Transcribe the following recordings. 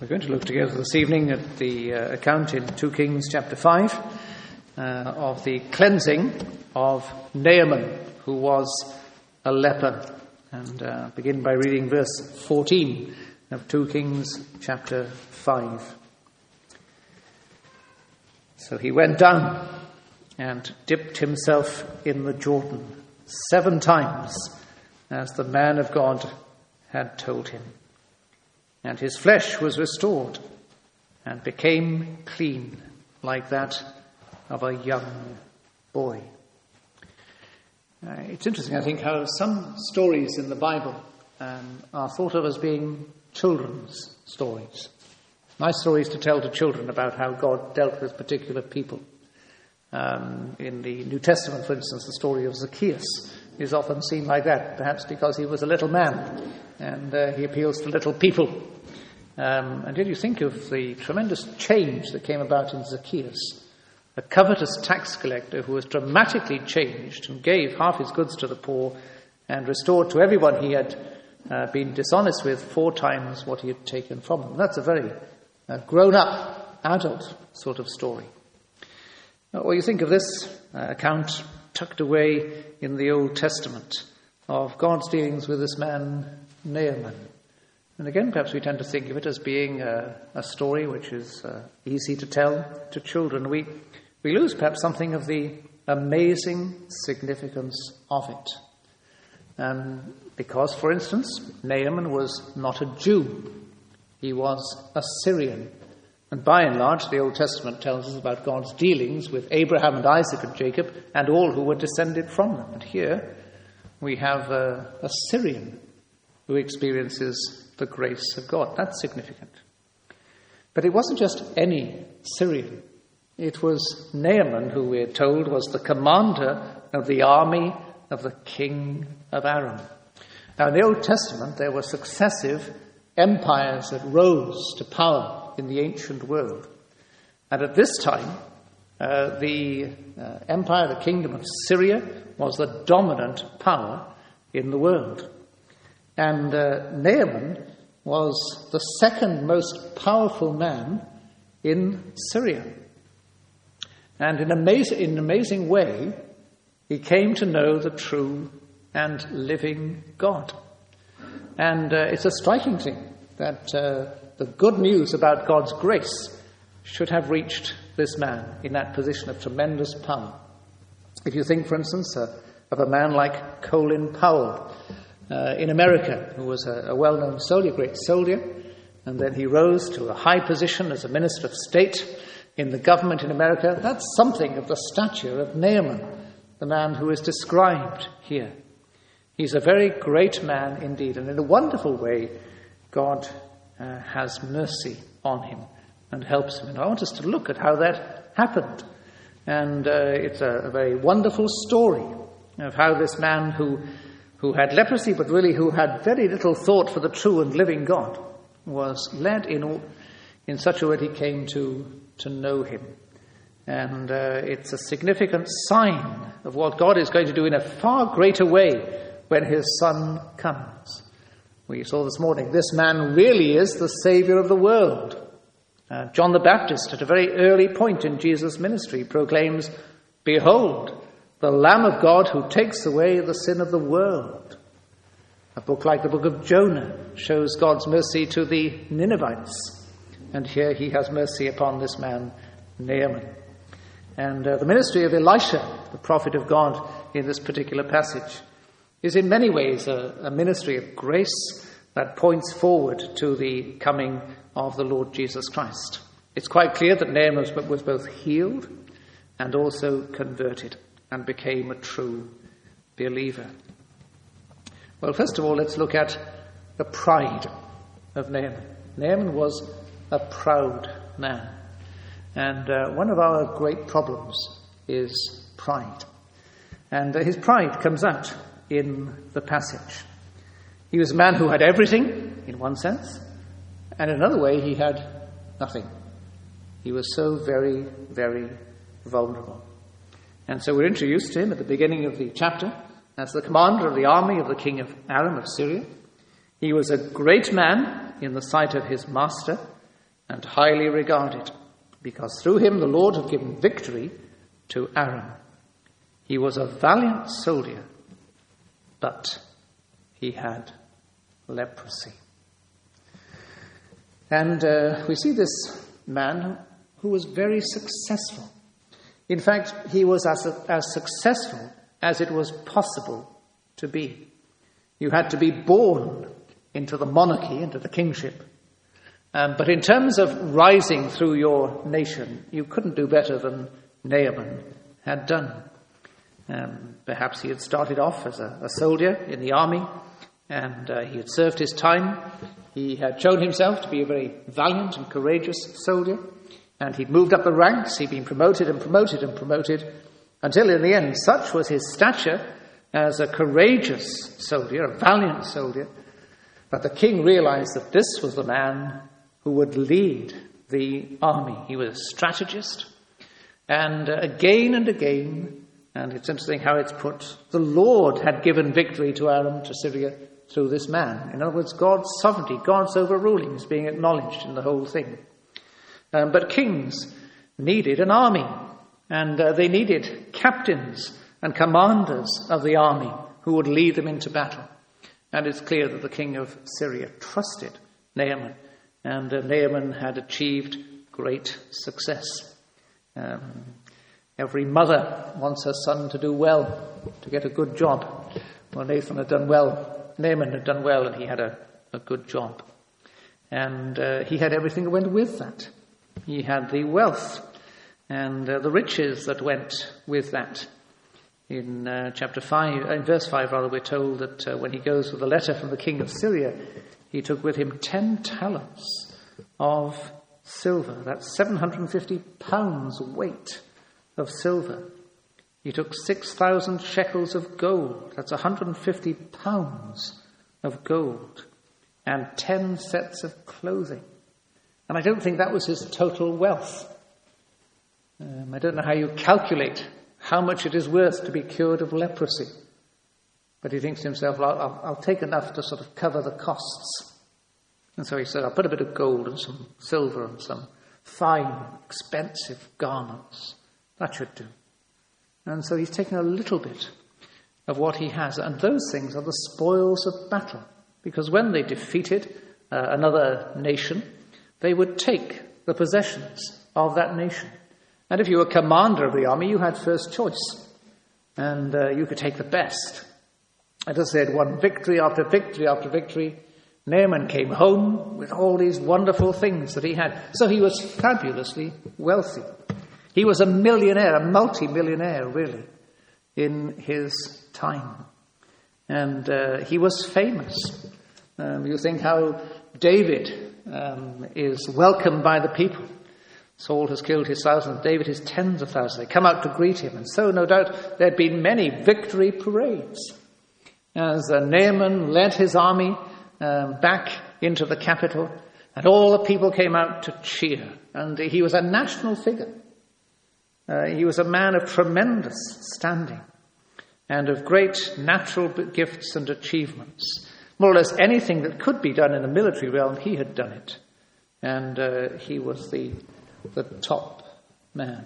We're going to look together this evening at the account in 2 Kings chapter 5 of the cleansing of Naaman, who was a leper. And begin by reading verse 14 of 2 Kings chapter 5. So he went down and dipped himself in the Jordan 7 times, as the man of God had told him. And his flesh was restored and became clean like that of a young boy. It's interesting, I think, how some stories in the Bible are thought of as being children's stories. Nice stories to tell to children about how God dealt with particular people. In the New Testament, for instance, the story of Zacchaeus is often seen like that, perhaps because he was a little man and he appeals to little people. And yet you think of the tremendous change that came about in Zacchaeus, a covetous tax collector who was dramatically changed and gave half his goods to the poor and restored to everyone he had been dishonest with 4 times what he had taken from them. That's a very grown-up, adult sort of story. Or you think of this account tucked away in the Old Testament of God's dealings with this man, Naaman. And again, perhaps we tend to think of it as being a story which is easy to tell to children. We lose perhaps something of the amazing significance of it. Because, for instance, Naaman was not a Jew. He was a Syrian. And by and large, the Old Testament tells us about God's dealings with Abraham and Isaac and Jacob and all who were descended from them. And here we have a Syrian who experiences the grace of God. That's significant. But it wasn't just any Syrian. It was Naaman who, we're told, was the commander of the army of the king of Aram. Now, in the Old Testament, there were successive empires that rose to power in the ancient world. And at this time, the empire, the kingdom of Syria, was the dominant power in the world. And Naaman was the second most powerful man in Syria. And in an amazing way, he came to know the true and living God. And it's a striking thing that the good news about God's grace should have reached this man in that position of tremendous power. If you think, for instance, of a man like Colin Powell in America, who was a well-known soldier, great soldier, and then he rose to a high position as a minister of state in the government in America. That's something of the stature of Naaman, the man who is described here. He's a very great man indeed, and in a wonderful way, God has mercy on him and helps him. And I want us to look at how that happened. And it's a very wonderful story of how this man who had leprosy, but really who had very little thought for the true and living God, was led in such a way that he came to know him. And it's a significant sign of what God is going to do in a far greater way when his Son comes. We saw this morning, this man really is the Saviour of the world. John the Baptist, at a very early point in Jesus' ministry, proclaims, "Behold, the Lamb of God who takes away the sin of the world." A book like the book of Jonah shows God's mercy to the Ninevites. And here he has mercy upon this man, Naaman. And the ministry of Elisha, the prophet of God, in this particular passage, is in many ways a ministry of grace that points forward to the coming of the Lord Jesus Christ. It's quite clear that Naaman was both healed and also converted and became a true believer. Well, first of all, let's look at the pride of Naaman. Naaman was a proud man. And one of our great problems is pride. And his pride comes out in the passage. He was a man who had everything, in one sense, and in another way he had nothing. He was so very, very vulnerable. And so we're introduced to him at the beginning of the chapter as the commander of the army of the king of Aram of Syria. He was a great man in the sight of his master, and highly regarded, because through him the Lord had given victory to Aram. He was a valiant soldier, but he had leprosy. And we see this man who was very successful. In fact, he was as successful as it was possible to be. You had to be born into the monarchy, into the kingship. But in terms of rising through your nation, you couldn't do better than Naaman had done. Perhaps he had started off as a soldier in the army, and he had served his time. He had shown himself to be a very valiant and courageous soldier, and he'd moved up the ranks. He'd been promoted and promoted and promoted, until in the end, such was his stature as a courageous soldier, a valiant soldier, that the king realized that this was the man who would lead the army. He was a strategist, and again, and it's interesting how it's put, the Lord had given victory to Aram, to Syria, through this man. In other words, God's sovereignty, God's overruling is being acknowledged in the whole thing. But kings needed an army, and they needed captains and commanders of the army who would lead them into battle. And it's clear that the king of Syria trusted Naaman, and Naaman had achieved great success. Every mother wants her son to do well, to get a good job. Well, Naaman had done well, and he had a good job. And he had everything that went with that. He had the wealth and the riches that went with that. In verse 5, we're told that when he goes with a letter from the king of Syria, he took with him 10 talents of silver. That's 750 pounds weight of silver. He took 6,000 shekels of gold. That's 150 pounds of gold. And 10 sets of clothing. And I don't think that was his total wealth. I don't know how you calculate how much it is worth to be cured of leprosy. But he thinks to himself, well, I'll take enough to sort of cover the costs. And so he said, I'll put a bit of gold and some silver and some fine, expensive garments. That should do. And so he's taken a little bit of what he has. And those things are the spoils of battle. Because when they defeated another nation, they would take the possessions of that nation. And if you were commander of the army, you had first choice. And you could take the best. As I said, won victory after victory after victory. Naaman came home with all these wonderful things that he had. So he was fabulously wealthy. He was a millionaire, a multi-millionaire, really, in his time. And he was famous. You think how David is welcomed by the people. Saul has killed his thousands, David his tens of thousands. They come out to greet him. And so, no doubt, there had been many victory parades as Naaman led his army back into the capital, and all the people came out to cheer. And he was a national figure. He was a man of tremendous standing and of great natural gifts and achievements. More or less anything that could be done in the military realm, he had done it. And he was the top man.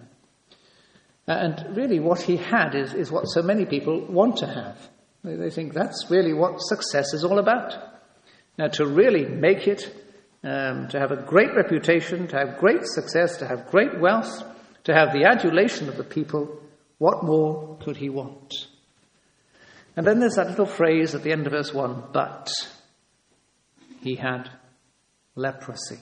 And really what he had is what so many people want to have. They think that's really what success is all about. Now, to really make it, to have a great reputation, to have great success, to have great wealth, to have the adulation of the people, what more could he want? And then there's that little phrase at the end of verse 1, but he had leprosy.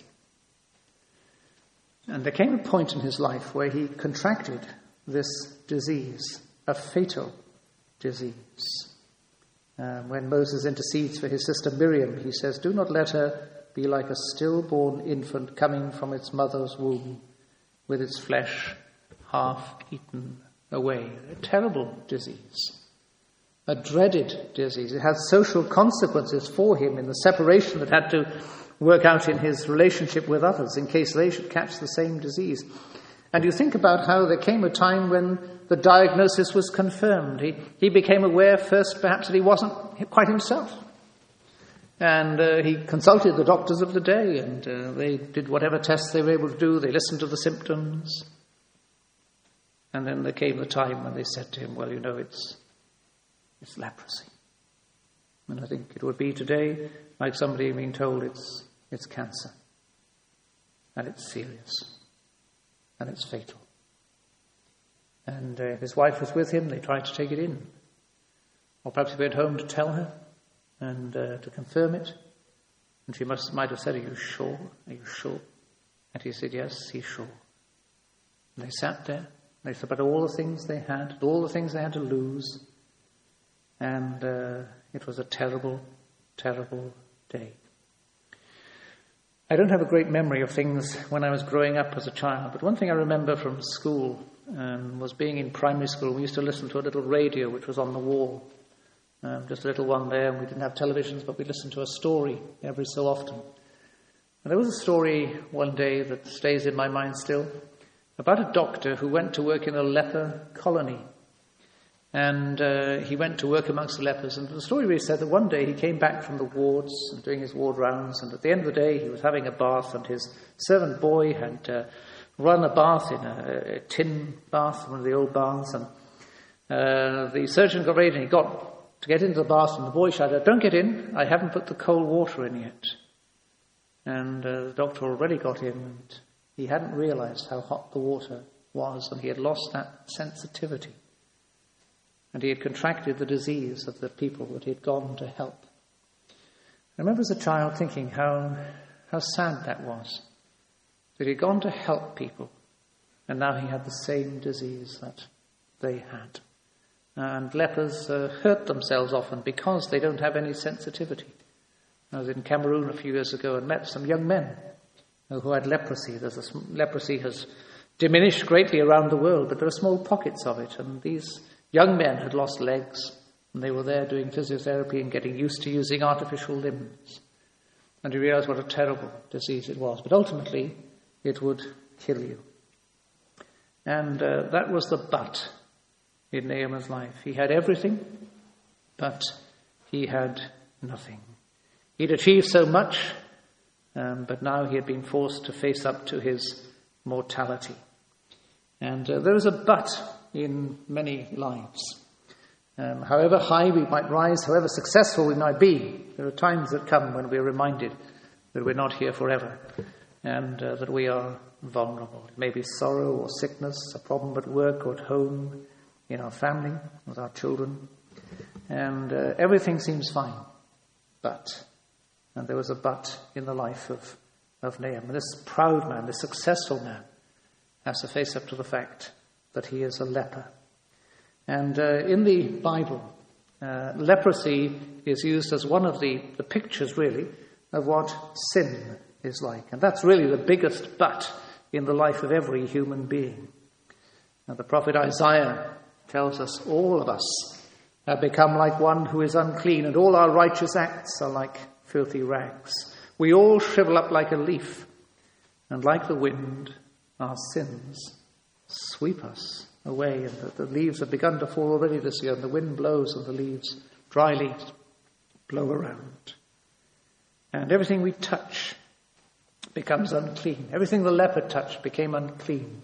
And there came a point in his life where he contracted this disease, a fatal disease. When Moses intercedes for his sister Miriam, he says, do not let her be like a stillborn infant coming from its mother's womb, with its flesh half eaten away. A terrible disease. A dreaded disease. It had social consequences for him in the separation that had to work out in his relationship with others in case they should catch the same disease. And you think about how there came a time when the diagnosis was confirmed. He became aware first perhaps that he wasn't quite himself. And he consulted the doctors of the day, and they did whatever tests they were able to do. They listened to the symptoms. And then there came the time when they said to him, well, you know, it's leprosy. And I think it would be today like somebody being told it's cancer. And it's serious. And it's fatal. And his wife was with him. They tried to take it in. Or perhaps he went home to tell her and to confirm it. And she might have said, are you sure? Are you sure? And he said, yes, he's sure. And they sat there. They thought about all the things they had, all the things they had to lose. And it was a terrible, terrible day. I don't have a great memory of things when I was growing up as a child, but one thing I remember from school was being in primary school. We used to listen to a little radio which was on the wall, just a little one there, and we didn't have televisions, but we listened to a story every so often. And there was a story one day that stays in my mind still, about a doctor who went to work in a leper colony. And he went to work amongst the lepers. And the story really said that one day he came back from the wards and doing his ward rounds. And at the end of the day, he was having a bath. And his servant boy had run a bath in a tin bath, one of the old baths. And the surgeon got ready and he got to get into the bath. And the boy shouted, don't get in. I haven't put the cold water in yet. And the doctor already got in. And he hadn't realized how hot the water was. And he had lost that sensitivity. And he had contracted the disease of the people that he had gone to help. I remember as a child thinking how sad that was. That he had gone to help people, and now he had the same disease that they had. And lepers hurt themselves often because they don't have any sensitivity. I was in Cameroon a few years ago and met some young men who had leprosy. Leprosy has diminished greatly around the world, but there are small pockets of it, and these young men had lost legs, and they were there doing physiotherapy and getting used to using artificial limbs. And you realize what a terrible disease it was. But ultimately, it would kill you. And that was the but in Naaman's life. He had everything, but he had nothing. He'd achieved so much, but now he had been forced to face up to his mortality. And there is a but in many lives. However high we might rise, however successful we might be, there are times that come when we're reminded that we're not here forever and that we are vulnerable. It may be sorrow or sickness, a problem at work or at home, in our family, with our children, and everything seems fine. But, and there was a but in the life of Naaman. This proud man, this successful man, has to face up to the fact that he is a leper. And in the Bible, leprosy is used as one of the pictures, really, of what sin is like. And that's really the biggest but in the life of every human being. Now, the prophet Isaiah tells us all of us have become like one who is unclean, and all our righteous acts are like filthy rags. We all shrivel up like a leaf, and like the wind, our sins sweep us away. And the leaves have begun to fall already this year, and the wind blows and the leaves, dry leaves, blow around. And everything we touch becomes unclean. Everything the leper touched became unclean.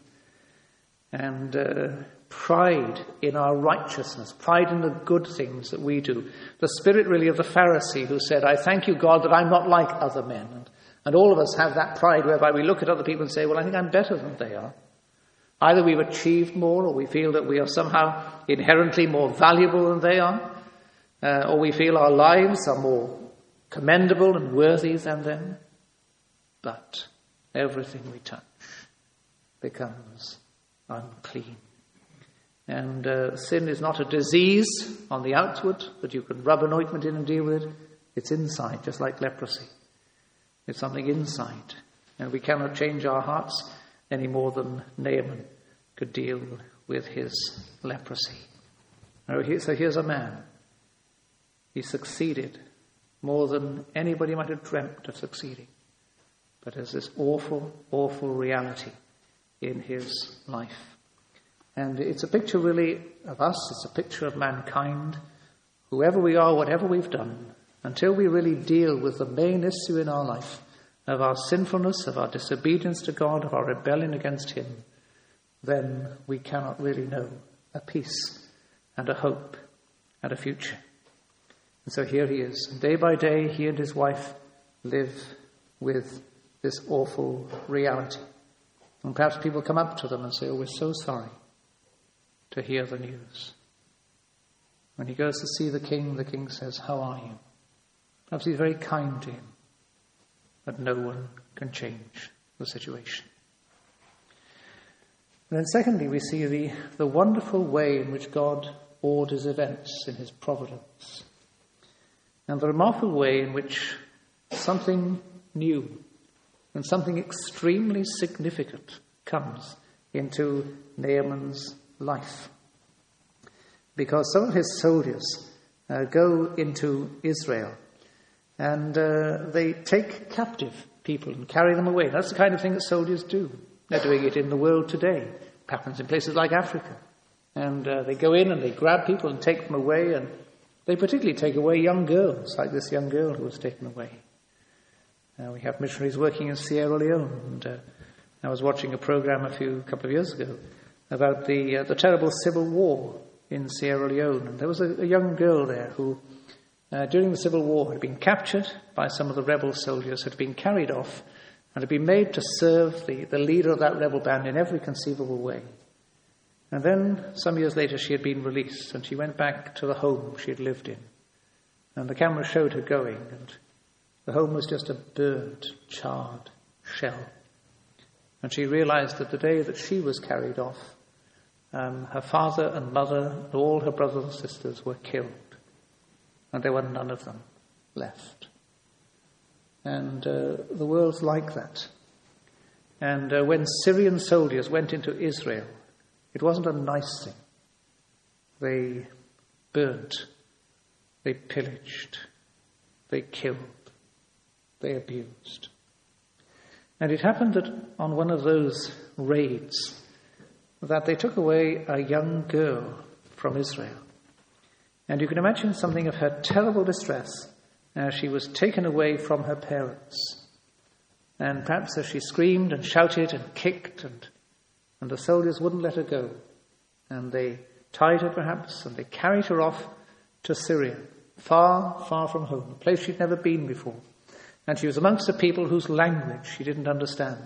And pride in our righteousness, pride in the good things that we do. The spirit really of the Pharisee who said, I thank you, God, that I'm not like other men. And all of us have that pride whereby we look at other people and say, well, I think I'm better than they are. Either we've achieved more, or we feel that we are somehow inherently more valuable than they are, or we feel our lives are more commendable and worthy than them. But everything we touch becomes unclean. And sin is not a disease on the outward that you can rub an ointment in and deal with it. It's inside, just like leprosy. It's something inside. And we cannot change our hearts any more than Naaman could deal with his leprosy. So here's a man. He succeeded more than anybody might have dreamt of succeeding. But there's this awful, awful reality in his life. And it's a picture really of us. It's a picture of mankind. Whoever we are, whatever we've done, until we really deal with the main issue in our life of our sinfulness, of our disobedience to God, of our rebellion against him, then we cannot really know a peace and a hope and a future. And so here he is. Day by day, he and his wife live with this awful reality. And perhaps people come up to them and say, "Oh, we're so sorry to hear the news." When he goes to see the king says, "How are you?" Perhaps he's very kind to him. But no one can change the situation. And then secondly, we see the wonderful way in which God orders events in his providence. And the remarkable way in which something new and something extremely significant comes into Naaman's life. Because some of his soldiers go into Israel and they take captive people and carry them away. That's the kind of thing that soldiers do. They're doing it in the world today. It happens in places like Africa. And they go in and they grab people and take them away, and they particularly take away young girls, like this young girl who was taken away. We have missionaries working in Sierra Leone, and I was watching a program a couple of years ago about the terrible civil war in Sierra Leone. And there was a young girl there who, during the civil war, had been captured by some of the rebel soldiers, had been carried off, and had been made to serve the leader of that rebel band in every conceivable way. And then, some years later, she had been released, and she went back to the home she had lived in. And the camera showed her going, and the home was just a burnt, charred shell. And she realized that the day that she was carried off, her father and mother and all her brothers and sisters were killed. And there were none of them left. And the world's like that. And when Syrian soldiers went into Israel, it wasn't a nice thing. They burnt, they pillaged, they killed, they abused. And it happened that on one of those raids that they took away a young girl from Israel. And you can imagine something of her terrible distress as she was taken away from her parents. And perhaps as she screamed and shouted and kicked, and the soldiers wouldn't let her go. And they tied her perhaps, and they carried her off to Syria, far, far from home, a place she'd never been before. And she was amongst a people whose language she didn't understand.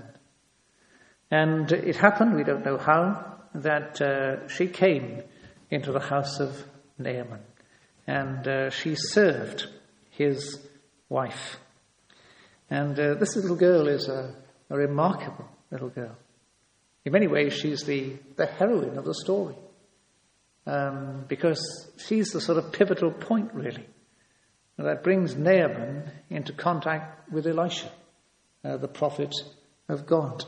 And it happened, we don't know how, that she came into the house of Naaman. And she served his wife. And this little girl is a remarkable little girl. In many ways, she's the heroine of the story. Because she's the sort of pivotal point, really, that brings Naaman into contact with Elisha, the prophet of God.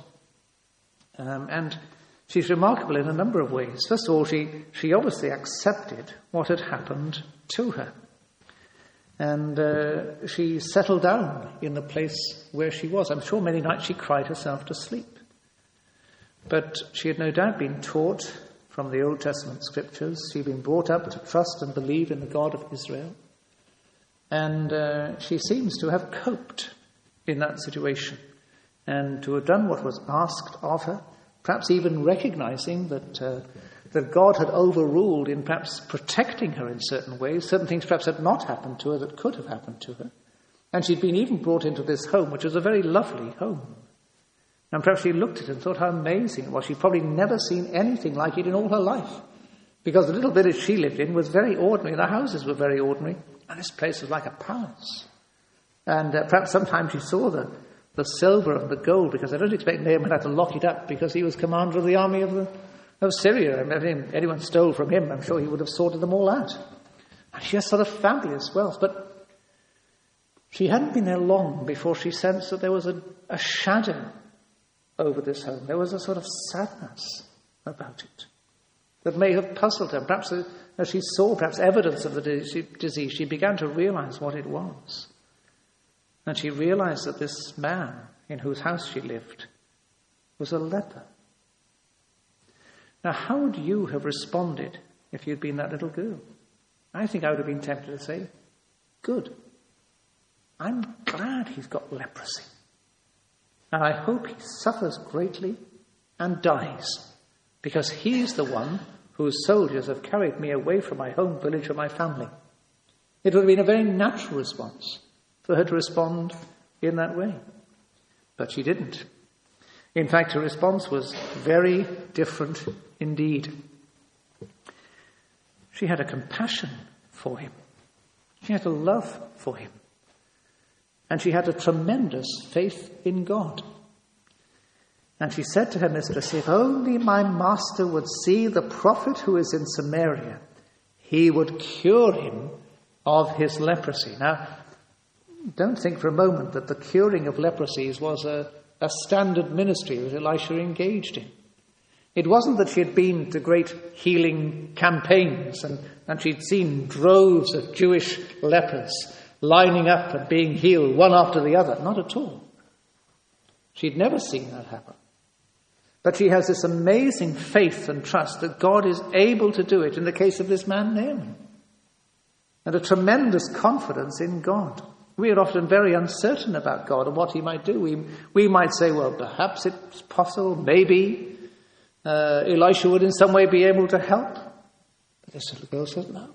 And she's remarkable in a number of ways. First of all, she obviously accepted what had happened to her. And she settled down in the place where she was. I'm sure many nights she cried herself to sleep. But she had no doubt been taught from the Old Testament scriptures. She'd been brought up to trust and believe in the God of Israel. And she seems to have coped in that situation and to have done what was asked of her, perhaps even recognizing that God had overruled in perhaps protecting her in certain ways. Certain things perhaps had not happened to her that could have happened to her. And she'd been even brought into this home, which was a very lovely home. And perhaps she looked at it and thought how amazing it was. She'd probably never seen anything like it in all her life. Because the little village she lived in was very ordinary. The houses were very ordinary. And this place was like a palace. And perhaps sometimes she saw the silver and the gold, because I don't expect Naaman had to lock it up because he was commander of the army of Syria. And if anyone stole from him, I'm sure he would have sorted them all out. And she has sort of fabulous wealth. But she hadn't been there long before she sensed that there was a shadow over this home. There was a sort of sadness about it that may have puzzled her. Perhaps as she saw perhaps evidence of the disease, she began to realize what it was. And she realized that this man in whose house she lived was a leper. Now, how would you have responded if you'd been that little girl? I think I would have been tempted to say, good. I'm glad he's got leprosy. And I hope he suffers greatly and dies, because he's the one whose soldiers have carried me away from my home village and my family. It would have been a very natural response for her to respond in that way. But she didn't. In fact, her response was very different indeed. She had a compassion for him. She had a love for him. And she had a tremendous faith in God. And she said to her mistress, if only my master would see the prophet who is in Samaria, he would cure him of his leprosy. Now, don't think for a moment that the curing of leprosies was a standard ministry that Elisha engaged in. It wasn't that she had been to great healing campaigns and she'd seen droves of Jewish lepers lining up and being healed one after the other. Not at all. She'd never seen that happen. But she has this amazing faith and trust that God is able to do it in the case of this man Naaman. And a tremendous confidence in God. We are often very uncertain about God and what he might do. We might say, well, perhaps it's possible, maybe Elisha would in some way be able to help. But this little girl says, no.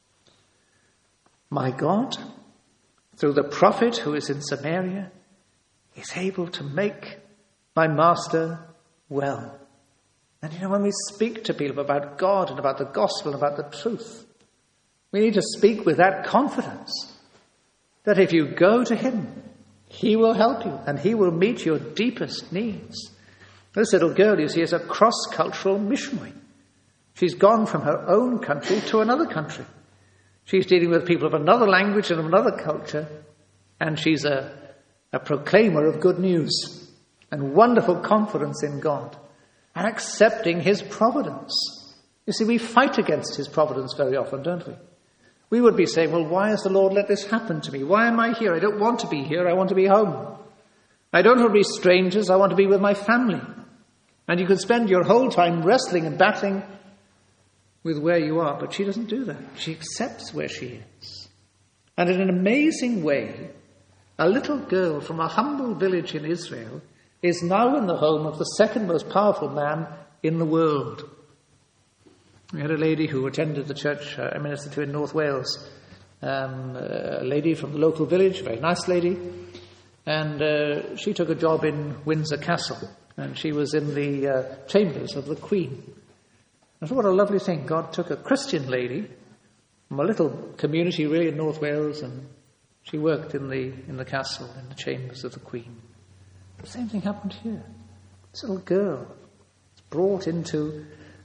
My God, through the prophet who is in Samaria, is able to make my master well. And when we speak to people about God and about the gospel and about the truth, we need to speak with that confidence that if you go to him, he will help you and he will meet your deepest needs. This little girl, you see, is a cross-cultural missionary. She's gone from her own country to another country. She's dealing with people of another language and of another culture, and she's a proclaimer of good news and wonderful confidence in God and accepting his providence. You see, we fight against his providence very often, don't we? We would be saying, well, why has the Lord let this happen to me? Why am I here? I don't want to be here. I want to be home. I don't want to be strangers. I want to be with my family. And you can spend your whole time wrestling and battling with where you are, but she doesn't do that. She accepts where she is. And in an amazing way, a little girl from a humble village in Israel is now in the home of the second most powerful man in the world. We had a lady who attended the church I ministered to in North Wales, a lady from the local village, a very nice lady, and she took a job in Windsor Castle, and she was in the chambers of the Queen. I thought, what a lovely thing. God took a Christian lady from a little community really in North Wales, and she worked in the castle, in the chambers of the Queen. The same thing happened here. This little girl was brought into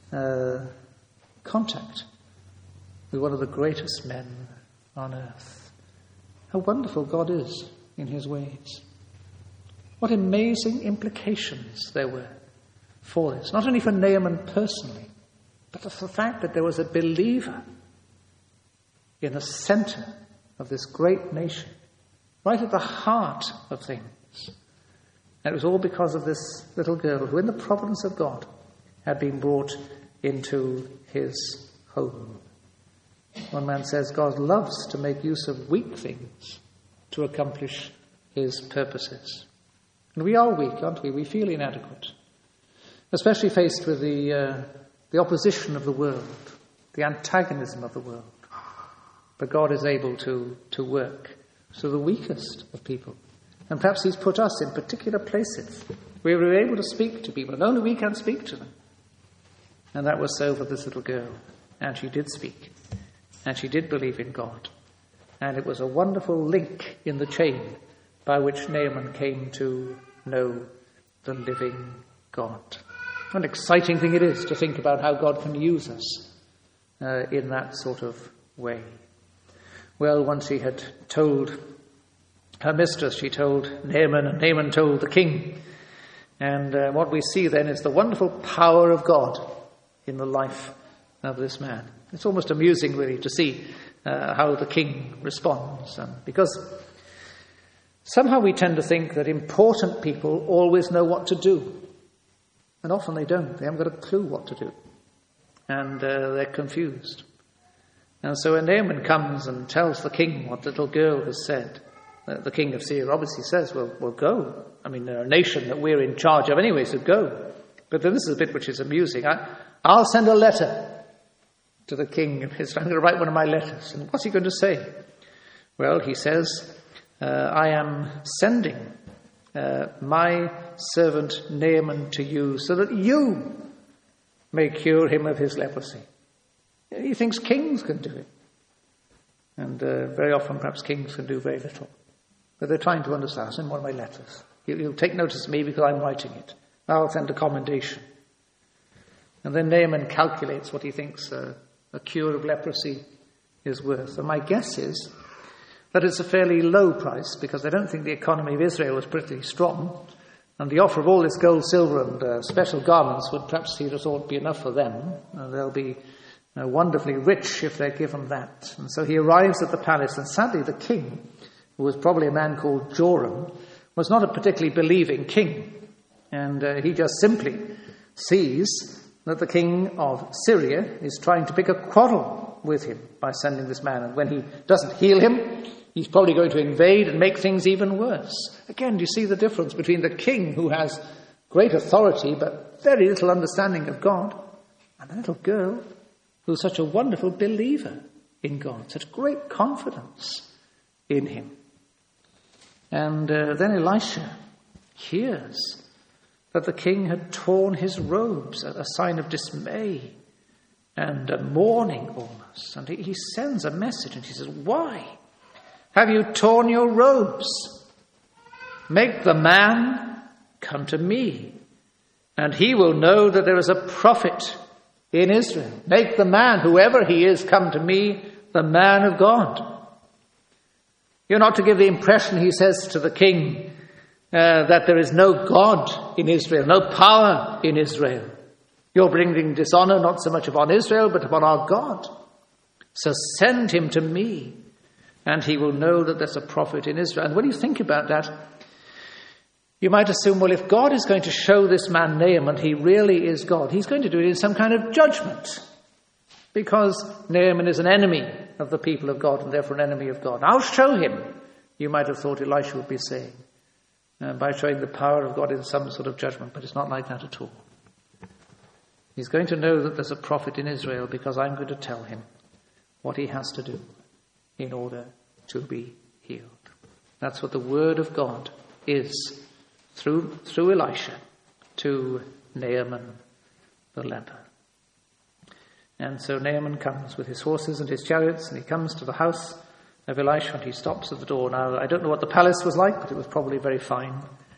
contact with one of the greatest men on earth. How wonderful God is in his ways. What amazing implications there were for this. Not only for Naaman personally, but the fact that there was a believer in the center of this great nation, right at the heart of things. And it was all because of this little girl who, in the providence of God, had been brought into his home. One man says God loves to make use of weak things to accomplish his purposes. And we are weak, aren't we? We feel inadequate, especially faced with the opposition of the world, the antagonism of the world. But God is able to work through the weakest of people. And perhaps he's put us in particular places where we're able to speak to people, and only we can speak to them. And that was so for this little girl. And she did speak. And she did believe in God. And it was a wonderful link in the chain by which Naaman came to know the living God. What an exciting thing it is to think about how God can use us in that sort of way. Well, once she had told her mistress, she told Naaman, and Naaman told the king. And what we see then is the wonderful power of God in the life of this man. It's almost amusing, really, to see how the king responds. Because somehow we tend to think that important people always know what to do. And often they don't. They haven't got a clue what to do. And they're confused. And so when Naaman comes and tells the king what the little girl has said, The king of Syria obviously says, well, go. I mean, they're a nation that we're in charge of anyway, so go. But then this is a bit which is amusing. I'll send a letter to the king of Israel. I'm going to write one of my letters. And what's he going to say? Well, he says, I am sending my servant Naaman to you so that you may cure him of his leprosy. He thinks kings can do it. And very often perhaps kings can do very little. But they're trying to understand. I'll send one of my letters. You'll take notice of me because I'm writing it. I'll send a commendation. And then Naaman calculates what he thinks a cure of leprosy is worth. And my guess is that it's a fairly low price because I don't think the economy of Israel was particularly strong. And the offer of all this gold, silver and special garments would perhaps he'd have thought be enough for them. They'll be wonderfully rich if they're given that. And so he arrives at the palace, and sadly the king, who was probably a man called Joram, was not a particularly believing king. And he just simply sees that the king of Syria is trying to pick a quarrel with him by sending this man. And when he doesn't heal him, he's probably going to invade and make things even worse. Again, do you see the difference between the king who has great authority but very little understanding of God, and the little girl who's such a wonderful believer in God, such great confidence in him. And then Elisha hears that the king had torn his robes, a sign of dismay and mourning almost. And he sends a message and he says, why have you torn your robes? Make the man come to me, and he will know that there is a prophet in Israel. Make the man, whoever he is, come to me, the man of God. You're not to give the impression, he says to the king, that there is no God in Israel, no power in Israel. You're bringing dishonor not so much upon Israel, but upon our God. So send him to me, and he will know that there's a prophet in Israel. And when you think about that, you might assume, well, if God is going to show this man Naaman he really is God, he's going to do it in some kind of judgment. Because Naaman is an enemy of the people of God and therefore an enemy of God. I'll show him, you might have thought Elisha would be saying, by showing the power of God in some sort of judgment. But it's not like that at all. He's going to know that there's a prophet in Israel because I'm going to tell him what he has to do in order to be healed. That's what the word of God is through Elisha to Naaman the leper. And so Naaman comes with his horses and his chariots, and he comes to the house of Elisha, and he stops at the door. Now, I don't know what the palace was like, but it was probably very fine,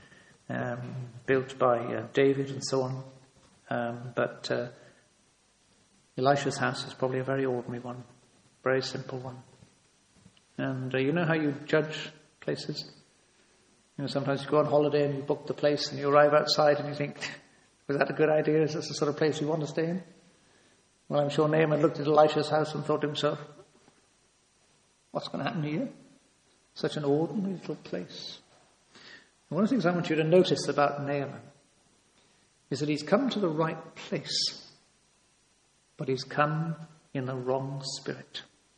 built by David and so on. But Elisha's house is probably a very ordinary one, very simple one. And you know how you judge places? You know, sometimes you go on holiday and you book the place and you arrive outside and you think, was that a good idea? Is this the sort of place you want to stay in? Well, I'm sure Naaman looked at Elisha's house and thought to himself, what's going to happen here? Such an ordinary little place. And one of the things I want you to notice about Naaman is that he's come to the right place, but he's come in the wrong spirit.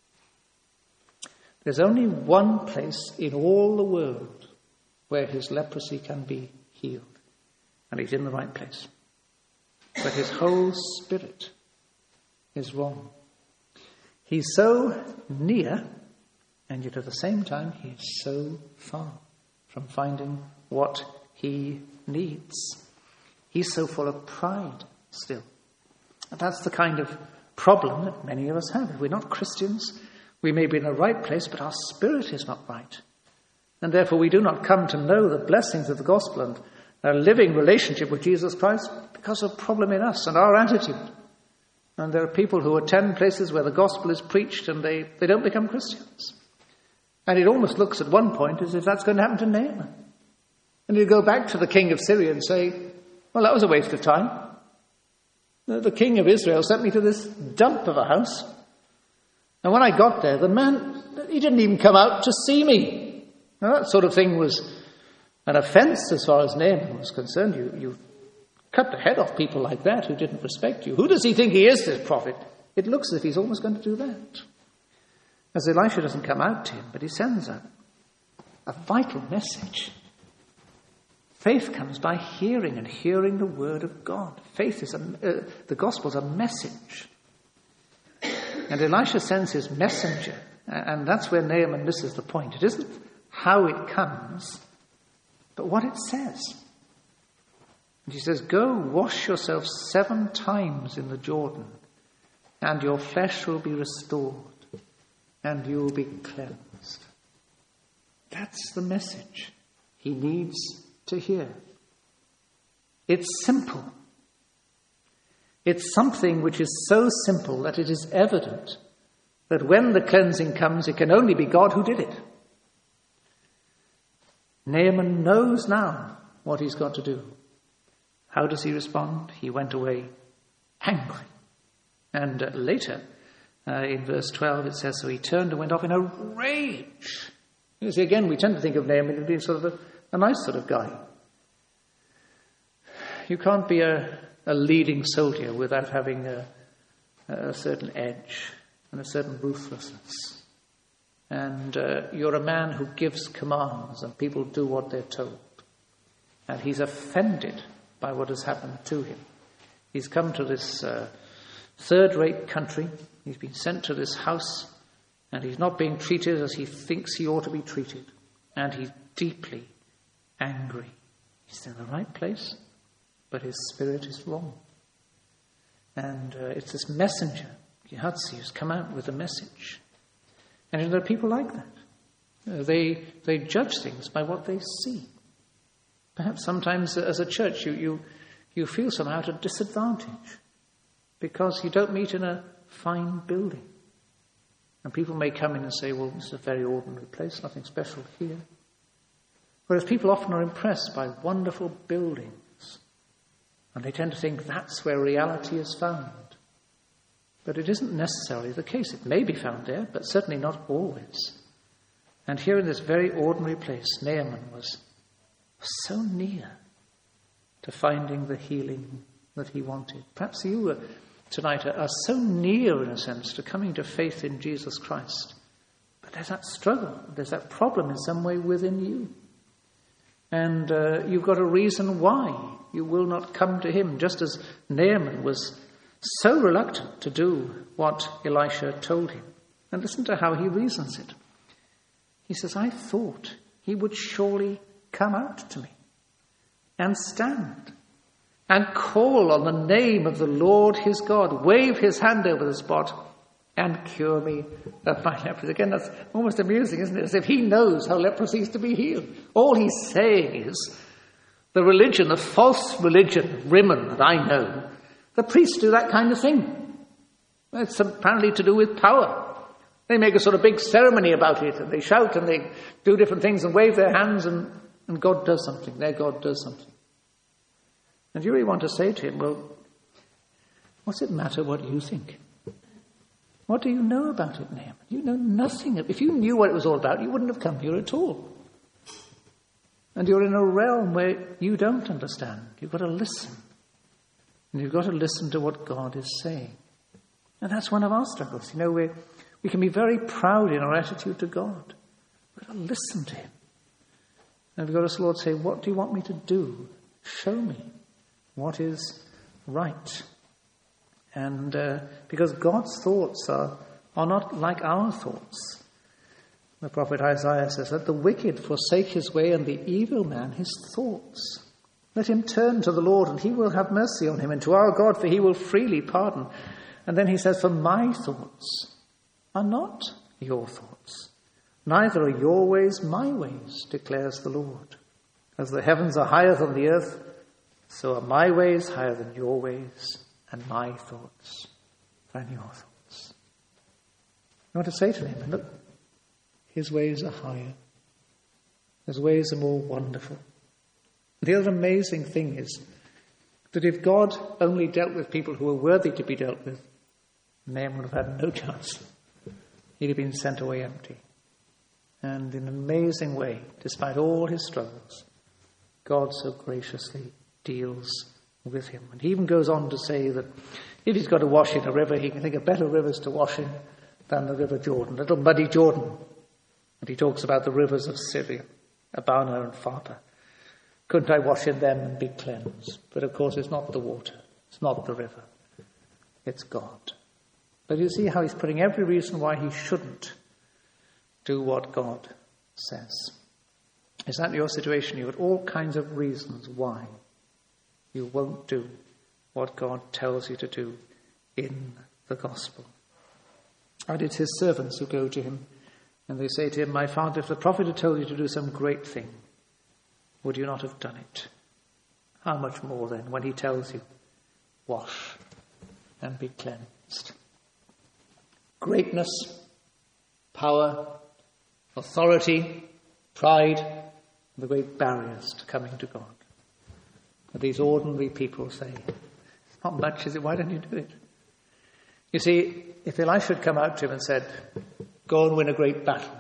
There's only one place in all the world where his leprosy can be healed, and he's in the right place. But his whole spirit is wrong. He's so near, and yet at the same time he is so far from finding what he needs. He's so full of pride still. And that's the kind of problem that many of us have. If we're not Christians, we may be in the right place, but our spirit is not right. And therefore we do not come to know the blessings of the gospel and a living relationship with Jesus Christ because of a problem in us and our attitude. And there are people who attend places where the gospel is preached and they don't become Christians. And it almost looks at one point as if that's going to happen to Naaman. And you go back to the king of Syria and say, well, that was a waste of time. The king of Israel sent me to this dump of a house. And when I got there, the man, he didn't even come out to see me. Now, that sort of thing was an offense as far as Naaman was concerned. You cut the head off people like that who didn't respect you. Who does he think he is, this prophet? It looks as if he's almost going to do that. As Elisha doesn't come out to him, but he sends out a vital message. Faith comes by hearing, and hearing the word of God. Faith is the gospel's a message. And Elisha sends his messenger, and that's where Naaman misses the point. It isn't how it comes, but what it says. And he says, "Go wash yourself 7 times in the Jordan, and your flesh will be restored, and you will be cleansed." That's the message he needs to hear. It's simple. It's something which is so simple that it is evident that when the cleansing comes, it can only be God who did it. Naaman knows now what he's got to do. How does he respond? He went away angry. And later, in verse 12, it says, so he turned and went off in a rage. You see, again, we tend to think of Naaman as being sort of a nice sort of guy. You can't be a leading soldier without having a certain edge and a certain ruthlessness. And you're a man who gives commands and people do what they're told. And he's offended by what has happened to him. He's come to this third-rate country. He's been sent to this house, and he's not being treated as he thinks he ought to be treated. And he's deeply angry. He's in the right place, but his spirit is wrong. And it's this messenger, Gehazi, who's come out with a message. And there are people like that. They judge things by what they see. Perhaps sometimes as a church you feel somehow at a disadvantage because you don't meet in a fine building. And people may come in and say, well, this is a very ordinary place, nothing special here. Whereas people often are impressed by wonderful buildings. And they tend to think that's where reality is found. But it isn't necessarily the case. It may be found there, but certainly not always. And here in this very ordinary place, Naaman was so near to finding the healing that he wanted. Perhaps you tonight are so near, in a sense, to coming to faith in Jesus Christ. But there's that struggle. There's that problem in some way within you. And you've got a reason why you will not come to him, just as Naaman was so reluctant to do what Elisha told him. And listen to how he reasons it. He says, I thought he would surely come out to me and stand and call on the name of the Lord his God, wave his hand over the spot and cure me of my leprosy. Again, that's almost amusing, isn't it? As if he knows how leprosy is to be healed. All he's saying is the religion, the false religion, Rimmon, that I know, the priests do that kind of thing. It's apparently to do with power. They make a sort of big ceremony about it, and they shout and they do different things and wave their hands, and God does something. Their God does something. And you really want to say to him, well, what's it matter what you think? What do you know about it, Naaman? You know nothing. If you knew what it was all about, you wouldn't have come here at all. And you're in a realm where you don't understand. You've got to listen. And you've got to listen to what God is saying. And that's one of our struggles. You know, we can be very proud in our attitude to God. We've got to listen to him. And we've got to ask the Lord, say, what do you want me to do? Show me what is right. And because God's thoughts are not like our thoughts. The prophet Isaiah says, let the wicked forsake his way and the evil man his thoughts. Let him turn to the Lord and he will have mercy on him, and to our God, for he will freely pardon. And then he says, for my thoughts are not your thoughts. Neither are your ways my ways, declares the Lord. As the heavens are higher than the earth, so are my ways higher than your ways, and my thoughts than your thoughts. You want to say to him, look, his ways are higher. His ways are more wonderful. The other amazing thing is that if God only dealt with people who were worthy to be dealt with, Naaman would have had no chance. He'd have been sent away empty. And in an amazing way, despite all his struggles, God so graciously deals with him. And he even goes on to say that if he's got to wash in a river, he can think of better rivers to wash in than the River Jordan, little muddy Jordan. And he talks about the rivers of Syria. Abana and Pharpar. Couldn't I wash in them and be cleansed? But of course it's not the water. It's not the river. It's God. But you see how he's putting every reason why he shouldn't do what God says. Is that your situation? You've got all kinds of reasons why you won't do what God tells you to do in the gospel. And it's his servants who go to him and they say to him, "My father, if the prophet had told you to do some great thing, would you not have done it? How much more then when he tells you, wash and be cleansed?" Greatness, power, authority, pride, the great barriers to coming to God. But these ordinary people say, "It's not much, is it? Why don't you do it?" You see, if Elisha had come out to him and said, "Go and win a great battle.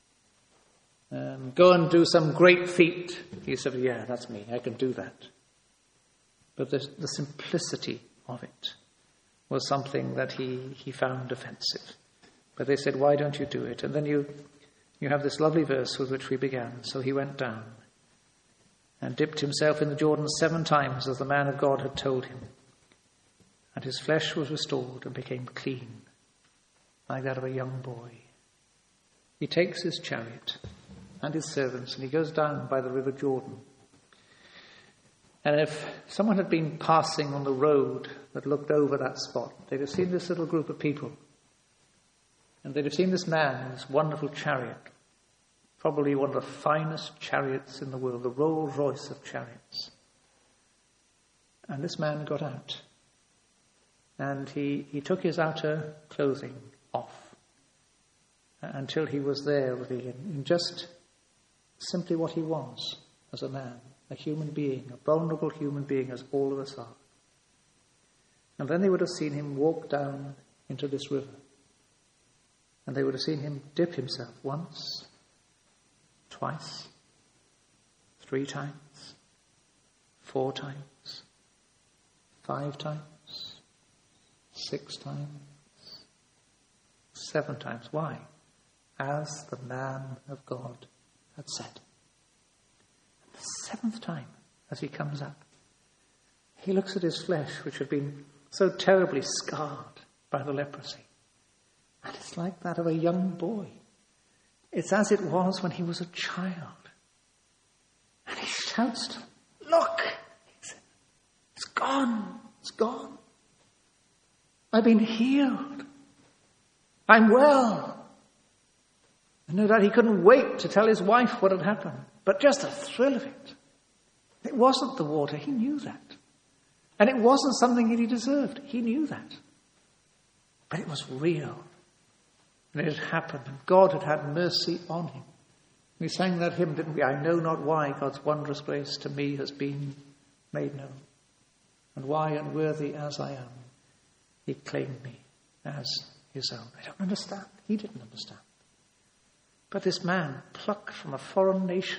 Go and do some great feat," he said, "Yeah, that's me. I can do that." But the simplicity of it was something that he found offensive. But they said, "Why don't you do it?" And then you have this lovely verse with which we began. So he went down and dipped himself in the Jordan 7 times as the man of God had told him. And his flesh was restored and became clean, like that of a young boy. He takes his chariot and his servants and he goes down by the river Jordan. And if someone had been passing on the road that looked over that spot, they'd have seen this little group of people. And they'd have seen this man in this wonderful chariot, probably one of the finest chariots in the world, the Rolls Royce of chariots. And this man got out. And he took his outer clothing off until he was there really in just simply what he was as a man, a human being, a vulnerable human being as all of us are. And then they would have seen him walk down into this river. And they would have seen him dip himself once, twice, 3 times, 4 times, 5 times, 6 times, 7 times. Why? As the man of God had said. And the 7th time, as he comes up, he looks at his flesh, which had been so terribly scarred by the leprosy. And it's like that of a young boy. It's as it was when he was a child. And he shouts to him, "Look!" He said, "It's gone. It's gone. I've been healed. I'm well." And no doubt he couldn't wait to tell his wife what had happened. But just the thrill of it. It wasn't the water. He knew that. And it wasn't something that he deserved. He knew that. But it was real. And it had happened. And God had had mercy on him. We sang that hymn, didn't we? "I know not why God's wondrous grace to me has been made known. And why, unworthy as I am, he claimed me as his own." I don't understand. He didn't understand. But this man, plucked from a foreign nation,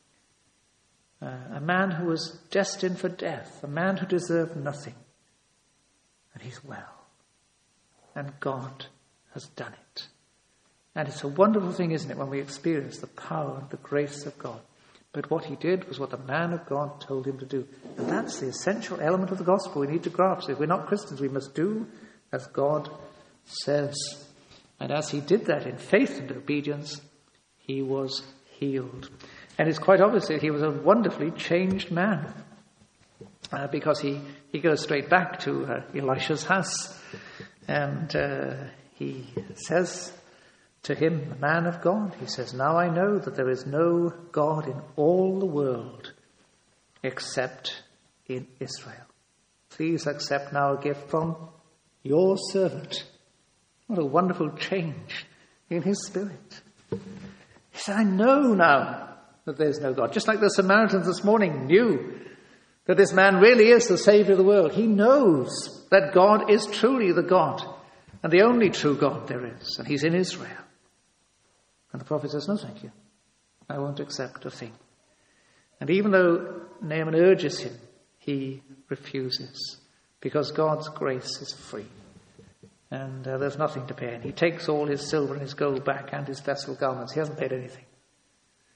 a man who was destined for death, a man who deserved nothing, and he's well. And God has done it. And it's a wonderful thing, isn't it, when we experience the power and the grace of God. But what he did was what the man of God told him to do. And that's the essential element of the gospel we need to grasp. If we're not Christians, we must do as God says. And as he did that in faith and obedience, he was healed. And it's quite obvious that he was a wonderfully changed man. Because he goes straight back to Elisha's house. And he says to him, the man of God, he says, "Now I know that there is no God in all the world except in Israel. Please accept now a gift from your servant." What a wonderful change in his spirit. He said, "I know now that there's no God." Just like the Samaritans this morning knew that this man really is the Saviour of the world. He knows that God is truly the God and the only true God there is. And he's in Israel. And the prophet says, "No, thank you. I won't accept a thing." And even though Naaman urges him, he refuses. Because God's grace is free. And there's nothing to pay. And he takes all his silver and his gold back and his vessel garments. He hasn't paid anything.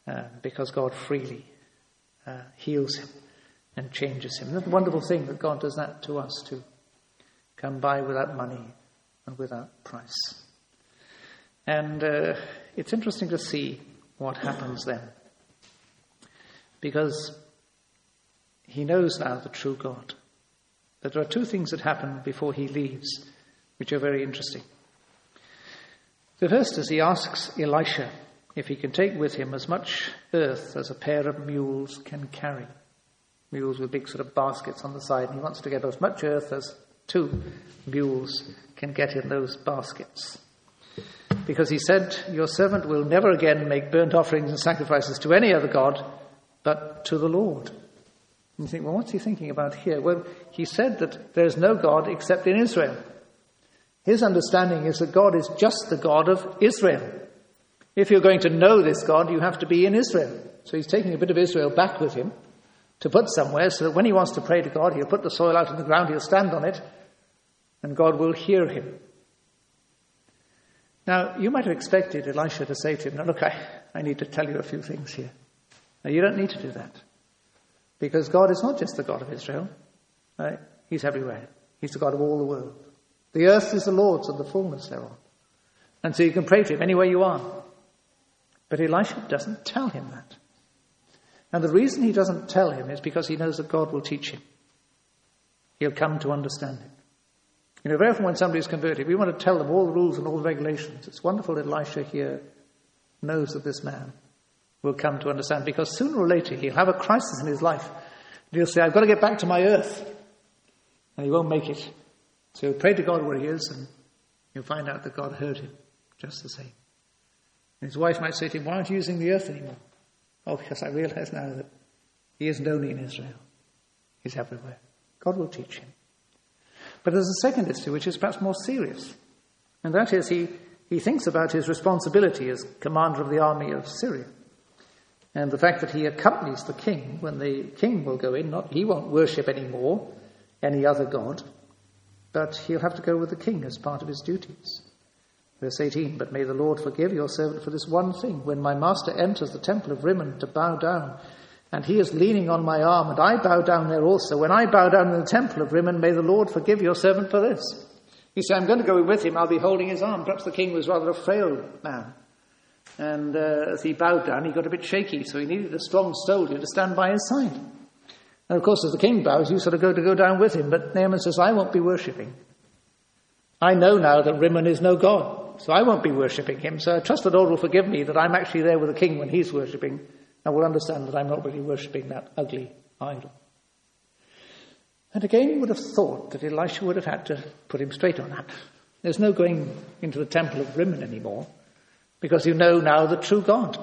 because God freely heals him and changes him. It's a wonderful thing that God does that to us too. Come by without money and without price. And it's interesting to see what happens then. Because he knows now the true God. That there are two things that happen before he leaves, which are very interesting. The first is he asks Elisha if he can take with him as much earth as a pair of mules can carry. Mules with big sort of baskets on the side. And he wants to get as much earth as 2 mules can get in those baskets. Because he said, your servant will never again make burnt offerings and sacrifices to any other god, but to the Lord. And you think, well, what's he thinking about here? Well, he said that there is no God except in Israel. His understanding is that God is just the God of Israel. If you're going to know this God, you have to be in Israel. So he's taking a bit of Israel back with him to put somewhere so that when he wants to pray to God, he'll put the soil out on the ground, he'll stand on it, and God will hear him. Now, you might have expected Elisha to say to him, now look, I need to tell you a few things here. Now, you don't need to do that. Because God is not just the God of Israel. Right? He's everywhere. He's the God of all the world. The earth is the Lord's and the fullness thereof. And so you can pray to him anywhere you are. But Elisha doesn't tell him that. And the reason he doesn't tell him is because he knows that God will teach him. He'll come to understand it. You know, very often when somebody's converted, we want to tell them all the rules and all the regulations. It's wonderful that Elisha here knows that this man will come to understand, because sooner or later he'll have a crisis in his life. And he'll say, I've got to get back to my earth. And he won't make it. So he'll pray to God where he is, and he'll find out that God heard him just the same. And his wife might say to him, why aren't you using the earth anymore? Oh, because I realize now that he isn't only in Israel. He's everywhere. God will teach him. But there's a second issue which is perhaps more serious. And that is he thinks about his responsibility as commander of the army of Syria. And the fact that he accompanies the king when the king will go in. He won't worship anymore any other god, but he'll have to go with the king as part of his duties. Verse 18, but may the Lord forgive your servant for this one thing. When my master enters the temple of Rimmon to bow down, and he is leaning on my arm, and I bow down there also. When I bow down in the temple of Rimmon, may the Lord forgive your servant for this. He said, I'm going to go with him. I'll be holding his arm. Perhaps the king was rather a frail man. And as he bowed down, he got a bit shaky. So he needed a strong soldier to stand by his side. And of course, as the king bows, you sort of go down with him. But Naaman says, I won't be worshipping. I know now that Rimmon is no god. So I won't be worshipping him. So I trust the Lord will forgive me that I'm actually there with the king when he's worshipping. And will understand that I'm not really worshipping that ugly idol. And again, you would have thought that Elisha would have had to put him straight on that. There's no going into the temple of Rimmon anymore, because you know now the true God.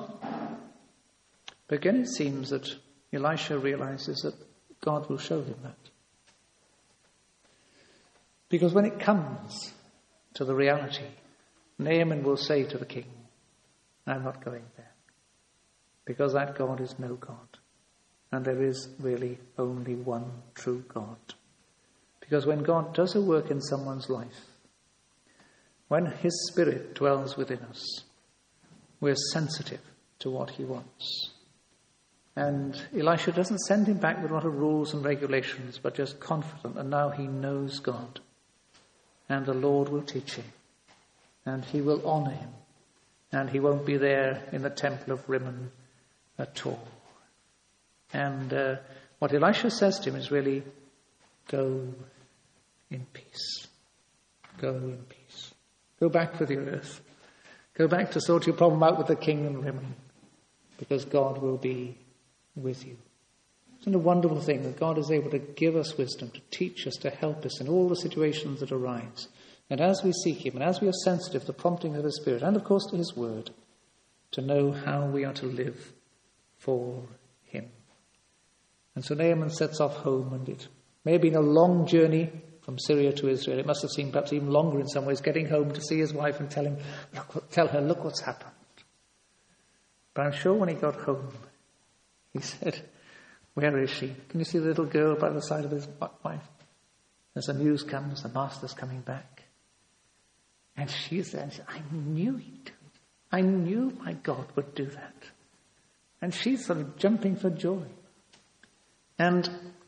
But again, it seems that Elisha realizes that God will show him that. Because when it comes to the reality, Naaman will say to the king, I'm not going there. Because that God is no God. And there is really only one true God. Because when God does a work in someone's life, when his spirit dwells within us, we're sensitive to what he wants. And Elisha doesn't send him back with a lot of rules and regulations, but just confident. And now he knows God. And the Lord will teach him. And he will honor him. And he won't be there in the temple of Rimmon at all. And what Elisha says to him is really, go in peace. Go in peace. Go back with your earth. Go back to sort your problem out with the king and Rimmon, because God will be with you. Isn't it a wonderful thing that God is able to give us wisdom, to teach us, to help us in all the situations that arise. And as we seek him, and as we are sensitive to the prompting of his Spirit, and of course to his word, to know how we are to live for him. And so Naaman sets off home, and it may have been a long journey from Syria to Israel. It must have seemed perhaps even longer in some ways, getting home to see his wife and tell her, look what's happened. But I'm sure when he got home, he said, where is she? Can you see the little girl by the side of his wife? As the news comes, the master's coming back. And she's there and she said, I knew he'd do it. I knew my God would do that. And she's sort of jumping for joy. And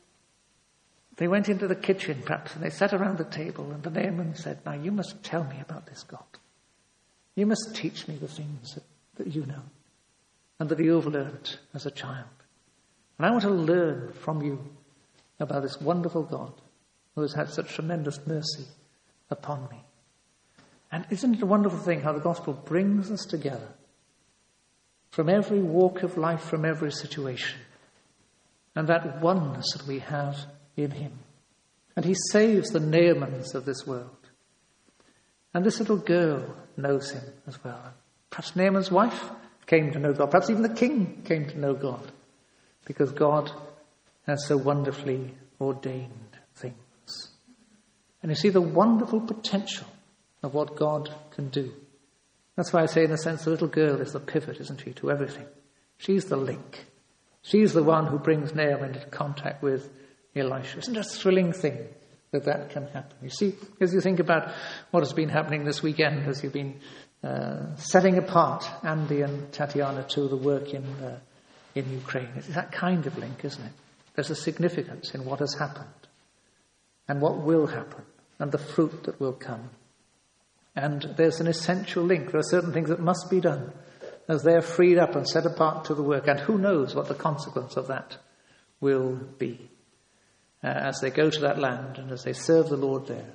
they went into the kitchen, perhaps, and they sat around the table, and the Naaman said, now you must tell me about this God. You must teach me the things that you know and that you've learned as a child. And I want to learn from you about this wonderful God who has had such tremendous mercy upon me. And isn't it a wonderful thing how the gospel brings us together from every walk of life, from every situation, and that oneness that we have in him. And he saves the Naamans of this world. And this little girl knows him as well. Perhaps Naaman's wife came to know God. Perhaps even the king came to know God, because God has so wonderfully ordained things. And you see the wonderful potential of what God can do. That's why I say, in a sense, the little girl is the pivot, isn't she, to everything. She's the link. She's the one who brings Naaman into contact with Elisha. Isn't it a thrilling thing that can happen? You see, as you think about what has been happening this weekend, as you've been setting apart Andy and Tatiana to the work in Ukraine, it's that kind of link, isn't it? There's a significance in what has happened and what will happen and the fruit that will come. And there's an essential link. There are certain things that must be done as they're freed up and set apart to the work. And who knows what the consequence of that will be as they go to that land and as they serve the Lord there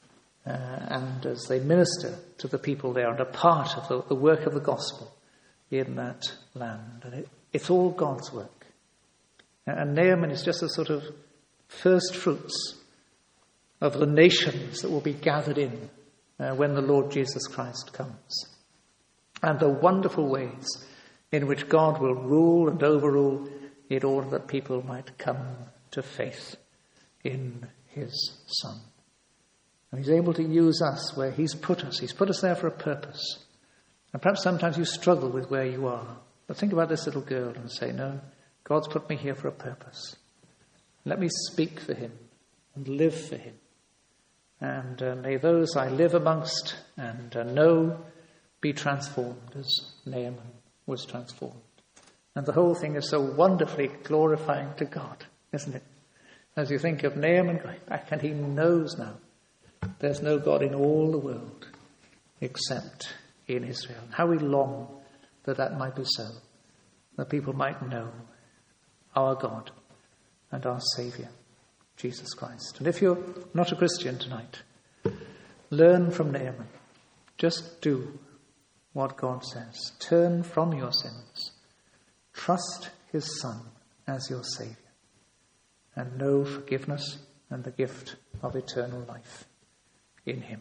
and as they minister to the people there and are part of the work of the gospel in that land. And it's all God's work. And Naaman is just a sort of first fruits of the nations that will be gathered in when the Lord Jesus Christ comes. And the wonderful ways in which God will rule and overrule in order that people might come to faith in his Son. And he's able to use us where he's put us. He's put us there for a purpose. And perhaps sometimes you struggle with where you are. But think about this little girl and say, no, God's put me here for a purpose. Let me speak for him and live for him. And may those I live amongst and know be transformed as Naaman was transformed. And the whole thing is so wonderfully glorifying to God, isn't it? As you think of Naaman going back, and he knows now there's no God in all the world except in Israel. How we long that might be so, that people might know our God and our Saviour, Jesus Christ. And if you're not a Christian tonight, learn from Naaman. Just do what God says. Turn from your sins. Trust his Son as your Saviour. And know forgiveness and the gift of eternal life in him.